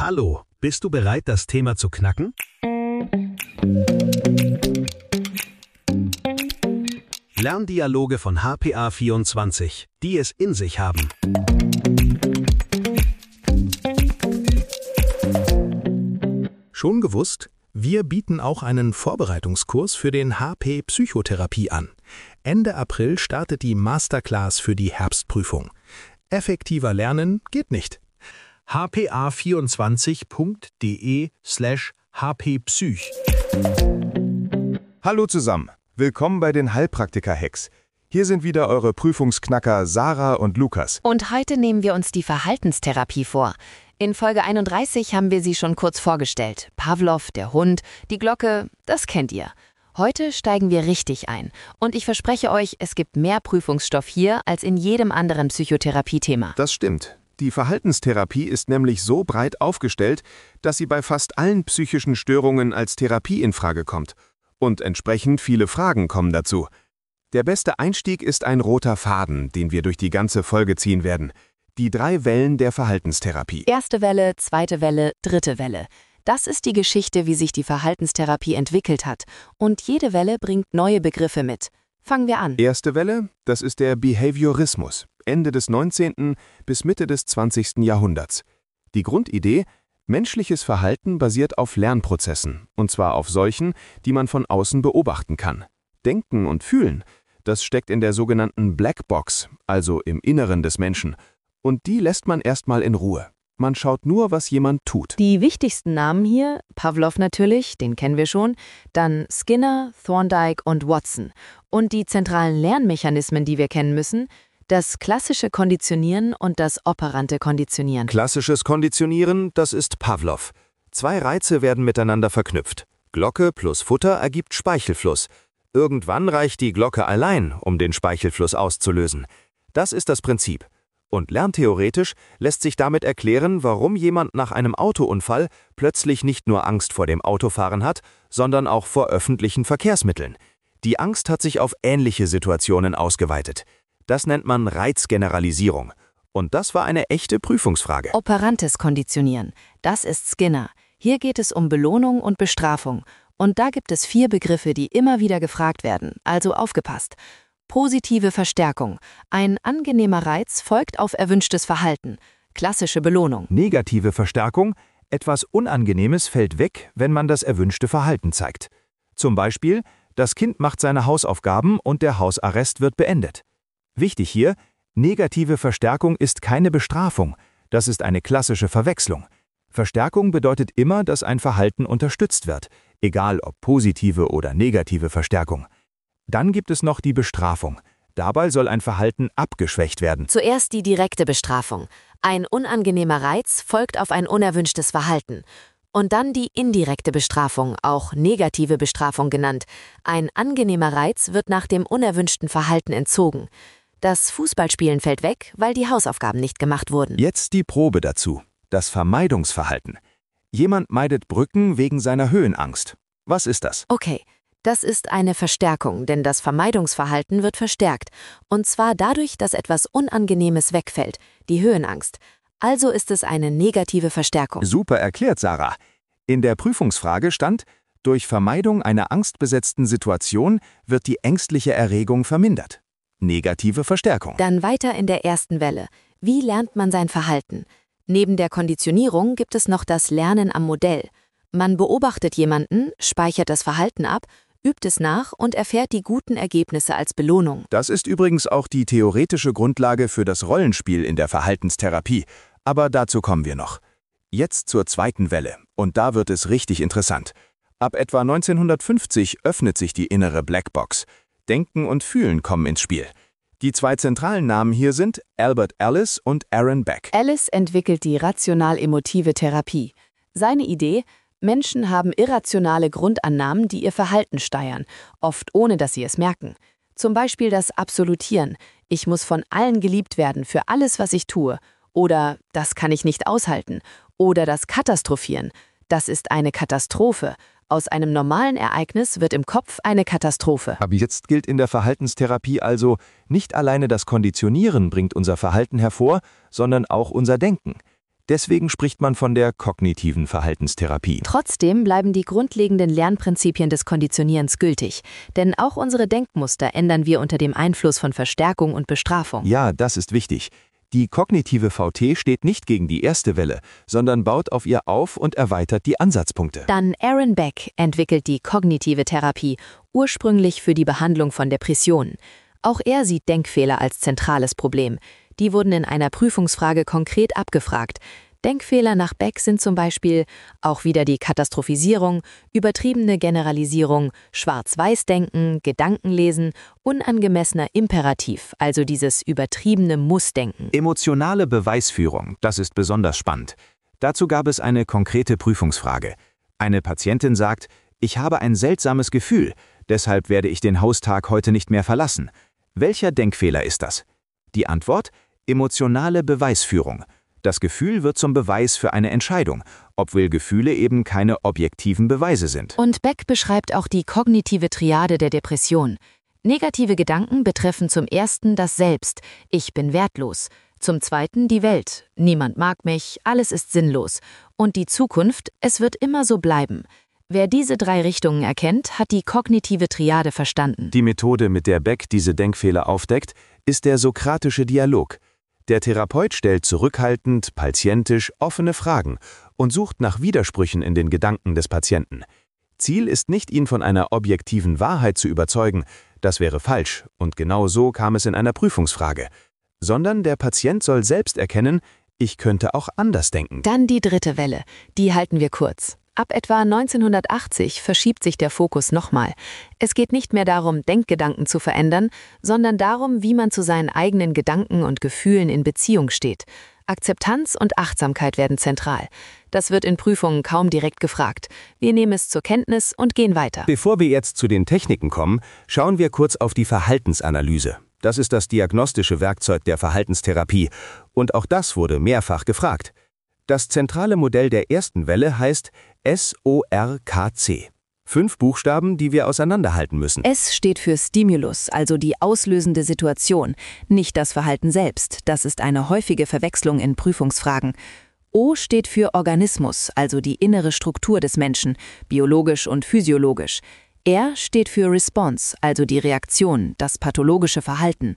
Hallo, bist du bereit, das Thema zu knacken? Lerndialoge von HPA24, die es in sich haben. Schon gewusst? Wir bieten auch einen Vorbereitungskurs für den HP Psychotherapie an. Ende April startet die Masterclass für die Herbstprüfung. Effektiver lernen geht nicht. hpa24.de/hppsych. Hallo zusammen, willkommen bei den Heilpraktiker-Hacks. Hier sind wieder eure Prüfungsknacker Sarah und Lukas. Und heute nehmen wir uns die Verhaltenstherapie vor. In Folge 31 haben wir sie schon kurz vorgestellt. Pavlov, der Hund, die Glocke, das kennt ihr. Heute steigen wir richtig ein. Und ich verspreche euch, es gibt mehr Prüfungsstoff hier als in jedem anderen Psychotherapie-Thema. Das stimmt. Die Verhaltenstherapie ist nämlich so breit aufgestellt, dass sie bei fast allen psychischen Störungen als Therapie in Frage kommt. Und entsprechend viele Fragen kommen dazu. Der beste Einstieg ist ein roter Faden, den wir durch die ganze Folge ziehen werden. Die 3 Wellen der Verhaltenstherapie. Erste Welle, zweite Welle, dritte Welle. Das ist die Geschichte, wie sich die Verhaltenstherapie entwickelt hat. Und jede Welle bringt neue Begriffe mit. Fangen wir an. Erste Welle, das ist der Behaviorismus, Ende des 19. bis Mitte des 20. Jahrhunderts. Die Grundidee: menschliches Verhalten basiert auf Lernprozessen, und zwar auf solchen, die man von außen beobachten kann. Denken und Fühlen, das steckt in der sogenannten Blackbox, also im Inneren des Menschen. Und die lässt man erstmal in Ruhe. Man schaut nur, was jemand tut. Die wichtigsten Namen hier, Pavlov natürlich, den kennen wir schon, dann Skinner, Thorndike und Watson. Und die zentralen Lernmechanismen, die wir kennen müssen, das klassische Konditionieren und das operante Konditionieren. Klassisches Konditionieren, das ist Pavlov. 2 Reize werden miteinander verknüpft. Glocke plus Futter ergibt Speichelfluss. Irgendwann reicht die Glocke allein, um den Speichelfluss auszulösen. Das ist das Prinzip. Und lerntheoretisch lässt sich damit erklären, warum jemand nach einem Autounfall plötzlich nicht nur Angst vor dem Autofahren hat, sondern auch vor öffentlichen Verkehrsmitteln. Die Angst hat sich auf ähnliche Situationen ausgeweitet. Das nennt man Reizgeneralisierung. Und das war eine echte Prüfungsfrage. Operantes Konditionieren, das ist Skinner. Hier geht es um Belohnung und Bestrafung. Und da gibt es 4 Begriffe, die immer wieder gefragt werden, also aufgepasst. Positive Verstärkung. Ein angenehmer Reiz folgt auf erwünschtes Verhalten. Klassische Belohnung. Negative Verstärkung. Etwas Unangenehmes fällt weg, wenn man das erwünschte Verhalten zeigt. Zum Beispiel, das Kind macht seine Hausaufgaben und der Hausarrest wird beendet. Wichtig hier, negative Verstärkung ist keine Bestrafung. Das ist eine klassische Verwechslung. Verstärkung bedeutet immer, dass ein Verhalten unterstützt wird, egal ob positive oder negative Verstärkung. Dann gibt es noch die Bestrafung. Dabei soll ein Verhalten abgeschwächt werden. Zuerst die direkte Bestrafung. Ein unangenehmer Reiz folgt auf ein unerwünschtes Verhalten. Und dann die indirekte Bestrafung, auch negative Bestrafung genannt. Ein angenehmer Reiz wird nach dem unerwünschten Verhalten entzogen. Das Fußballspielen fällt weg, weil die Hausaufgaben nicht gemacht wurden. Jetzt die Probe dazu. Das Vermeidungsverhalten. Jemand meidet Brücken wegen seiner Höhenangst. Was ist das? Okay. Das ist eine Verstärkung, denn das Vermeidungsverhalten wird verstärkt. Und zwar dadurch, dass etwas Unangenehmes wegfällt, die Höhenangst. Also ist es eine negative Verstärkung. Super erklärt, Sarah. In der Prüfungsfrage stand, durch Vermeidung einer angstbesetzten Situation wird die ängstliche Erregung vermindert. Negative Verstärkung. Dann weiter in der ersten Welle. Wie lernt man sein Verhalten? Neben der Konditionierung gibt es noch das Lernen am Modell. Man beobachtet jemanden, speichert das Verhalten ab, übt es nach und erfährt die guten Ergebnisse als Belohnung. Das ist übrigens auch die theoretische Grundlage für das Rollenspiel in der Verhaltenstherapie. Aber dazu kommen wir noch. Jetzt zur zweiten Welle. Und da wird es richtig interessant. Ab etwa 1950 öffnet sich die innere Blackbox. Denken und Fühlen kommen ins Spiel. Die 2 zentralen Namen hier sind Albert Ellis und Aaron Beck. Ellis entwickelt die rational-emotive Therapie. Seine Idee: Menschen haben irrationale Grundannahmen, die ihr Verhalten steuern, oft ohne dass sie es merken. Zum Beispiel das Absolutieren. Ich muss von allen geliebt werden für alles, was ich tue. Oder das kann ich nicht aushalten. Oder das Katastrophieren. Das ist eine Katastrophe. Aus einem normalen Ereignis wird im Kopf eine Katastrophe. Aber jetzt gilt in der Verhaltenstherapie also, nicht alleine das Konditionieren bringt unser Verhalten hervor, sondern auch unser Denken. Deswegen spricht man von der kognitiven Verhaltenstherapie. Trotzdem bleiben die grundlegenden Lernprinzipien des Konditionierens gültig, denn auch unsere Denkmuster ändern wir unter dem Einfluss von Verstärkung und Bestrafung. Ja, das ist wichtig. Die kognitive VT steht nicht gegen die erste Welle, sondern baut auf ihr auf und erweitert die Ansatzpunkte. Dann Aaron Beck entwickelt die kognitive Therapie, ursprünglich für die Behandlung von Depressionen. Auch er sieht Denkfehler als zentrales Problem. Die wurden in einer Prüfungsfrage konkret abgefragt. Denkfehler nach Beck sind zum Beispiel auch wieder die Katastrophisierung, übertriebene Generalisierung, Schwarz-Weiß-Denken, Gedankenlesen, unangemessener Imperativ, also dieses übertriebene Muss-Denken. Emotionale Beweisführung, das ist besonders spannend. Dazu gab es eine konkrete Prüfungsfrage. Eine Patientin sagt, ich habe ein seltsames Gefühl, deshalb werde ich den Haustag heute nicht mehr verlassen. Welcher Denkfehler ist das? Die Antwort: emotionale Beweisführung. Das Gefühl wird zum Beweis für eine Entscheidung, obwohl Gefühle eben keine objektiven Beweise sind. Und Beck beschreibt auch die kognitive Triade der Depression. Negative Gedanken betreffen zum ersten das Selbst, ich bin wertlos. Zum zweiten die Welt, niemand mag mich, alles ist sinnlos. Und die Zukunft, es wird immer so bleiben. Wer diese 3 Richtungen erkennt, hat die kognitive Triade verstanden. Die Methode, mit der Beck diese Denkfehler aufdeckt, ist der sokratische Dialog. Der Therapeut stellt zurückhaltend, patientisch offene Fragen und sucht nach Widersprüchen in den Gedanken des Patienten. Ziel ist nicht, ihn von einer objektiven Wahrheit zu überzeugen, das wäre falsch und genau so kam es in einer Prüfungsfrage, sondern der Patient soll selbst erkennen, ich könnte auch anders denken. Dann die 3. Welle, die halten wir kurz. Ab etwa 1980 verschiebt sich der Fokus nochmal. Es geht nicht mehr darum, Denkgedanken zu verändern, sondern darum, wie man zu seinen eigenen Gedanken und Gefühlen in Beziehung steht. Akzeptanz und Achtsamkeit werden zentral. Das wird in Prüfungen kaum direkt gefragt. Wir nehmen es zur Kenntnis und gehen weiter. Bevor wir jetzt zu den Techniken kommen, schauen wir kurz auf die Verhaltensanalyse. Das ist das diagnostische Werkzeug der Verhaltenstherapie. Und auch das wurde mehrfach gefragt. Das zentrale Modell der ersten Welle heißt SORKC. 5 Buchstaben, die wir auseinanderhalten müssen. S steht für Stimulus, also die auslösende Situation, nicht das Verhalten selbst. Das ist eine häufige Verwechslung in Prüfungsfragen. O steht für Organismus, also die innere Struktur des Menschen, biologisch und physiologisch. R steht für Response, also die Reaktion, das pathologische Verhalten.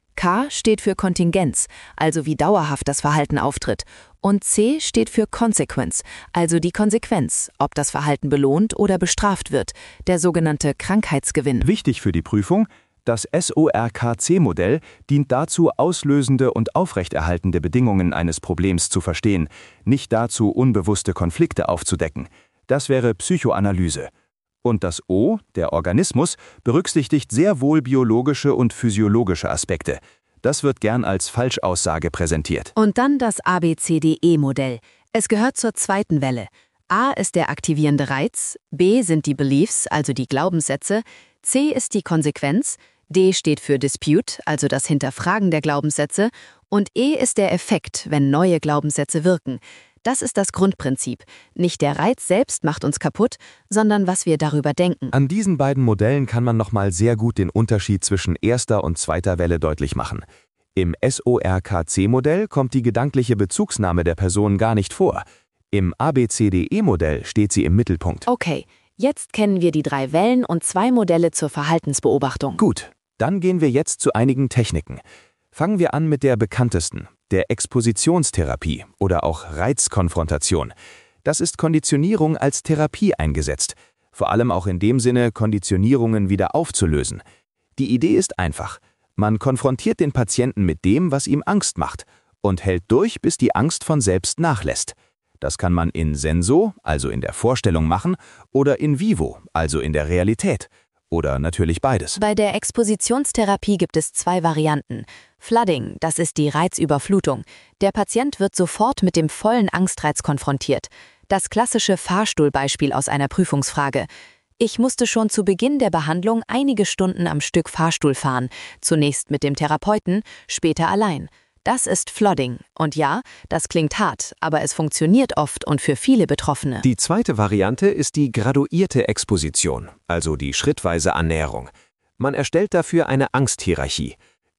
K steht für Kontingenz, also wie dauerhaft das Verhalten auftritt. Und C steht für Consequence, also die Konsequenz, ob das Verhalten belohnt oder bestraft wird, der sogenannte Krankheitsgewinn. Wichtig für die Prüfung: Das SORKC-Modell dient dazu, auslösende und aufrechterhaltende Bedingungen eines Problems zu verstehen, nicht dazu, unbewusste Konflikte aufzudecken. Das wäre Psychoanalyse. Und das O, der Organismus, berücksichtigt sehr wohl biologische und physiologische Aspekte. Das wird gern als Falschaussage präsentiert. Und dann das ABCDE-Modell. Es gehört zur 2. Welle. A ist der aktivierende Reiz, B sind die Beliefs, also die Glaubenssätze, C ist die Konsequenz, D steht für Dispute, also das Hinterfragen der Glaubenssätze, und E ist der Effekt, wenn neue Glaubenssätze wirken. Das ist das Grundprinzip. Nicht der Reiz selbst macht uns kaputt, sondern was wir darüber denken. An diesen beiden Modellen kann man nochmal sehr gut den Unterschied zwischen erster und zweiter Welle deutlich machen. Im SORKC-Modell kommt die gedankliche Bezugsnahme der Person gar nicht vor. Im ABCDE-Modell steht sie im Mittelpunkt. Okay, jetzt kennen wir die 3 Wellen und 2 Modelle zur Verhaltensbeobachtung. Gut, dann gehen wir jetzt zu einigen Techniken. Fangen wir an mit der bekanntesten, der Expositionstherapie oder auch Reizkonfrontation. Das ist Konditionierung als Therapie eingesetzt, vor allem auch in dem Sinne, Konditionierungen wieder aufzulösen. Die Idee ist einfach. Man konfrontiert den Patienten mit dem, was ihm Angst macht, und hält durch, bis die Angst von selbst nachlässt. Das kann man in senso, also in der Vorstellung machen, oder in vivo, also in der Realität. Oder natürlich beides. Bei der Expositionstherapie gibt es 2 Varianten. Flooding, das ist die Reizüberflutung. Der Patient wird sofort mit dem vollen Angstreiz konfrontiert. Das klassische Fahrstuhlbeispiel aus einer Prüfungsfrage. Ich musste schon zu Beginn der Behandlung einige Stunden am Stück Fahrstuhl fahren. Zunächst mit dem Therapeuten, später allein. Das ist Flooding. Und ja, das klingt hart, aber es funktioniert oft und für viele Betroffene. Die zweite Variante ist die graduierte Exposition, also die schrittweise Annäherung. Man erstellt dafür eine Angsthierarchie.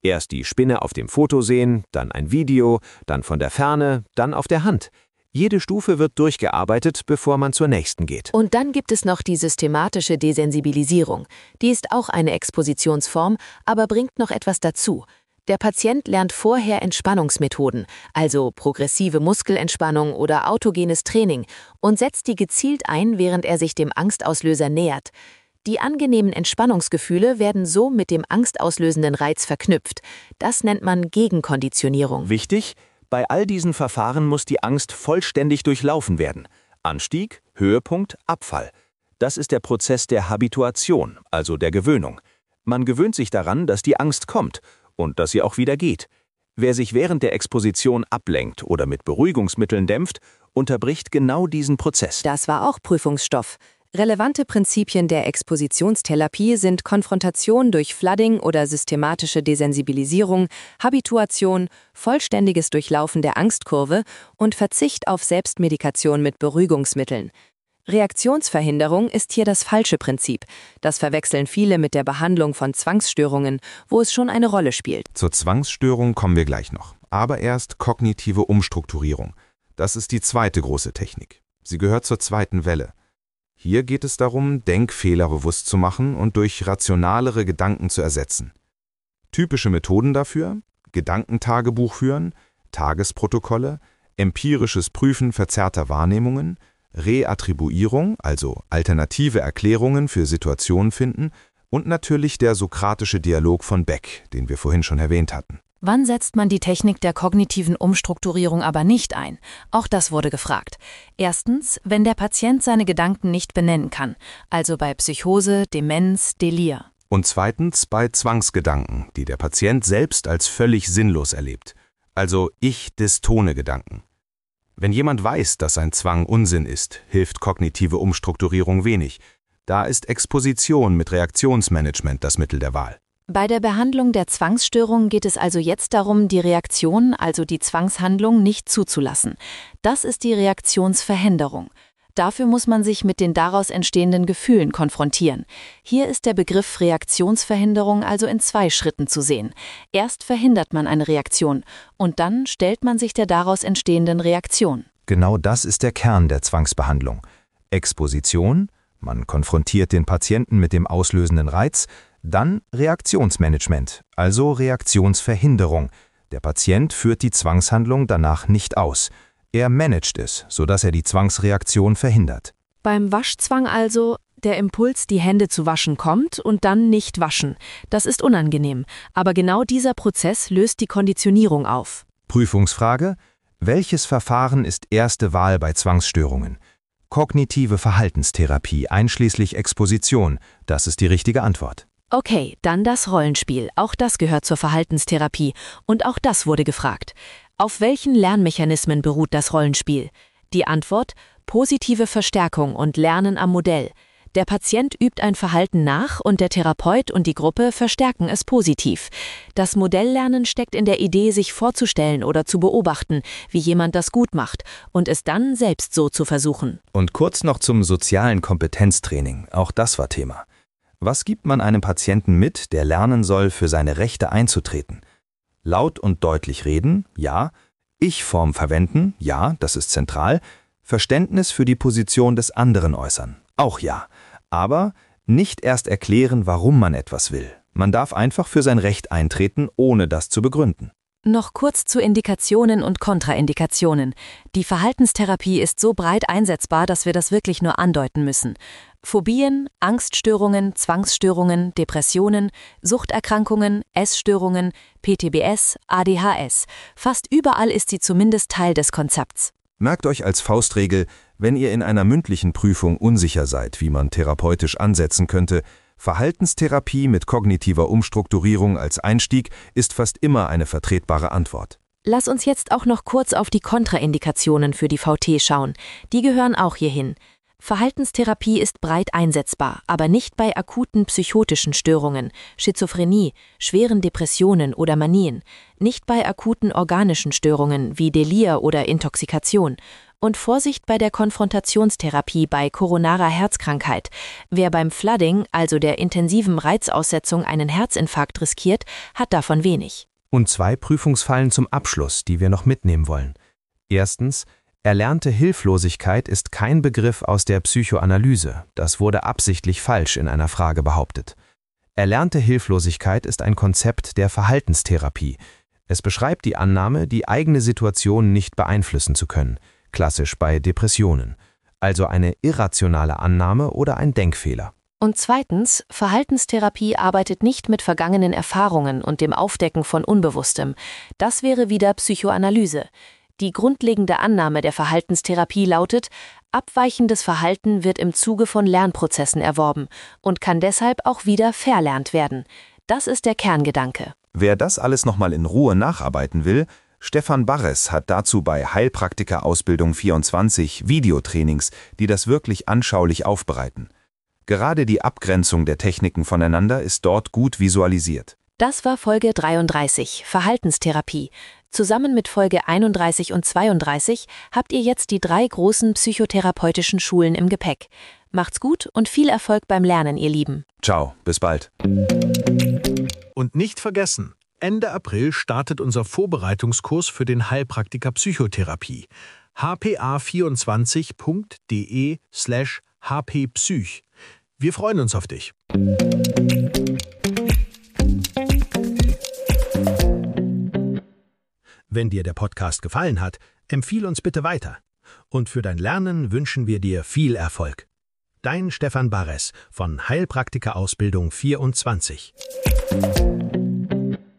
Erst die Spinne auf dem Foto sehen, dann ein Video, dann von der Ferne, dann auf der Hand. Jede Stufe wird durchgearbeitet, bevor man zur nächsten geht. Und dann gibt es noch die systematische Desensibilisierung. Die ist auch eine Expositionsform, aber bringt noch etwas dazu. Der Patient lernt vorher Entspannungsmethoden, also progressive Muskelentspannung oder autogenes Training, und setzt die gezielt ein, während er sich dem Angstauslöser nähert. Die angenehmen Entspannungsgefühle werden so mit dem angstauslösenden Reiz verknüpft. Das nennt man Gegenkonditionierung. Wichtig: Bei all diesen Verfahren muss die Angst vollständig durchlaufen werden. Anstieg, Höhepunkt, Abfall. Das ist der Prozess der Habituation, also der Gewöhnung. Man gewöhnt sich daran, dass die Angst kommt und dass sie auch wieder geht. Wer sich während der Exposition ablenkt oder mit Beruhigungsmitteln dämpft, unterbricht genau diesen Prozess. Das war auch Prüfungsstoff. Relevante Prinzipien der Expositionstherapie sind Konfrontation durch Flooding oder systematische Desensibilisierung, Habituation, vollständiges Durchlaufen der Angstkurve und Verzicht auf Selbstmedikation mit Beruhigungsmitteln. Reaktionsverhinderung ist hier das falsche Prinzip. Das verwechseln viele mit der Behandlung von Zwangsstörungen, wo es schon eine Rolle spielt. Zur Zwangsstörung kommen wir gleich noch. Aber erst kognitive Umstrukturierung. Das ist die zweite große Technik. Sie gehört zur zweiten Welle. Hier geht es darum, Denkfehler bewusst zu machen und durch rationalere Gedanken zu ersetzen. Typische Methoden dafür: Gedankentagebuch führen, Tagesprotokolle, empirisches Prüfen verzerrter Wahrnehmungen, Reattribuierung, also alternative Erklärungen für Situationen finden und natürlich der sokratische Dialog von Beck, den wir vorhin schon erwähnt hatten. Wann setzt man die Technik der kognitiven Umstrukturierung aber nicht ein? Auch das wurde gefragt. Erstens, wenn der Patient seine Gedanken nicht benennen kann, also bei Psychose, Demenz, Delir. Und zweitens bei Zwangsgedanken, die der Patient selbst als völlig sinnlos erlebt, also ich-dystone Gedanken. Wenn jemand weiß, dass ein Zwang Unsinn ist, hilft kognitive Umstrukturierung wenig. Da ist Exposition mit Reaktionsmanagement das Mittel der Wahl. Bei der Behandlung der Zwangsstörung geht es also jetzt darum, die Reaktion, also die Zwangshandlung, nicht zuzulassen. Das ist die Reaktionsverhinderung. Dafür muss man sich mit den daraus entstehenden Gefühlen konfrontieren. Hier ist der Begriff Reaktionsverhinderung also in 2 Schritten zu sehen. Erst verhindert man eine Reaktion und dann stellt man sich der daraus entstehenden Reaktion. Genau das ist der Kern der Zwangsbehandlung. Exposition, man konfrontiert den Patienten mit dem auslösenden Reiz, dann Reaktionsmanagement, also Reaktionsverhinderung. Der Patient führt die Zwangshandlung danach nicht aus. Er managt es, sodass er die Zwangsreaktion verhindert. Beim Waschzwang also, der Impuls, die Hände zu waschen, kommt und dann nicht waschen. Das ist unangenehm, aber genau dieser Prozess löst die Konditionierung auf. Prüfungsfrage: Welches Verfahren ist erste Wahl bei Zwangsstörungen? Kognitive Verhaltenstherapie einschließlich Exposition, das ist die richtige Antwort. Okay, dann das Rollenspiel. Auch das gehört zur Verhaltenstherapie. Und auch das wurde gefragt. Auf welchen Lernmechanismen beruht das Rollenspiel? Die Antwort: positive Verstärkung und Lernen am Modell. Der Patient übt ein Verhalten nach und der Therapeut und die Gruppe verstärken es positiv. Das Modelllernen steckt in der Idee, sich vorzustellen oder zu beobachten, wie jemand das gut macht, und es dann selbst so zu versuchen. Und kurz noch zum sozialen Kompetenztraining. Auch das war Thema. Was gibt man einem Patienten mit, der lernen soll, für seine Rechte einzutreten? Laut und deutlich reden? Ja. Ich-Form verwenden? Ja, das ist zentral. Verständnis für die Position des anderen äußern? Auch ja. Aber nicht erst erklären, warum man etwas will. Man darf einfach für sein Recht eintreten, ohne das zu begründen. Noch kurz zu Indikationen und Kontraindikationen. Die Verhaltenstherapie ist so breit einsetzbar, dass wir das wirklich nur andeuten müssen. Phobien, Angststörungen, Zwangsstörungen, Depressionen, Suchterkrankungen, Essstörungen, PTBS, ADHS. Fast überall ist sie zumindest Teil des Konzepts. Merkt euch als Faustregel, wenn ihr in einer mündlichen Prüfung unsicher seid, wie man therapeutisch ansetzen könnte, Verhaltenstherapie mit kognitiver Umstrukturierung als Einstieg ist fast immer eine vertretbare Antwort. Lass uns jetzt auch noch kurz auf die Kontraindikationen für die VT schauen. Die gehören auch hierhin. Verhaltenstherapie ist breit einsetzbar, aber nicht bei akuten psychotischen Störungen, Schizophrenie, schweren Depressionen oder Manien, nicht bei akuten organischen Störungen wie Delir oder Intoxikation Und Vorsicht bei der Konfrontationstherapie bei koronarer Herzkrankheit. Wer beim Flooding, also der intensiven Reizaussetzung, einen Herzinfarkt riskiert, hat davon wenig. Und 2 Prüfungsfallen zum Abschluss, die wir noch mitnehmen wollen. Erstens, erlernte Hilflosigkeit ist kein Begriff aus der Psychoanalyse. Das wurde absichtlich falsch in einer Frage behauptet. Erlernte Hilflosigkeit ist ein Konzept der Verhaltenstherapie. Es beschreibt die Annahme, die eigene Situation nicht beeinflussen zu können, klassisch bei Depressionen. Also eine irrationale Annahme oder ein Denkfehler. Und zweitens, Verhaltenstherapie arbeitet nicht mit vergangenen Erfahrungen und dem Aufdecken von Unbewusstem. Das wäre wieder Psychoanalyse. Die grundlegende Annahme der Verhaltenstherapie lautet, abweichendes Verhalten wird im Zuge von Lernprozessen erworben und kann deshalb auch wieder verlernt werden. Das ist der Kerngedanke. Wer das alles nochmal in Ruhe nacharbeiten will, Stefan Barres hat dazu bei Heilpraktiker Ausbildung 24 Videotrainings, die das wirklich anschaulich aufbereiten. Gerade die Abgrenzung der Techniken voneinander ist dort gut visualisiert. Das war Folge 33, Verhaltenstherapie. Zusammen mit Folge 31 und 32 habt ihr jetzt die 3 großen psychotherapeutischen Schulen im Gepäck. Macht's gut und viel Erfolg beim Lernen, ihr Lieben. Ciao, bis bald. Und nicht vergessen, Ende April startet unser Vorbereitungskurs für den Heilpraktiker Psychotherapie. hpa24.de/hppsych. Wir freuen uns auf dich. Wenn dir der Podcast gefallen hat, empfiehl uns bitte weiter. Und für dein Lernen wünschen wir dir viel Erfolg. Dein Stefan Barres von Heilpraktiker Ausbildung 24.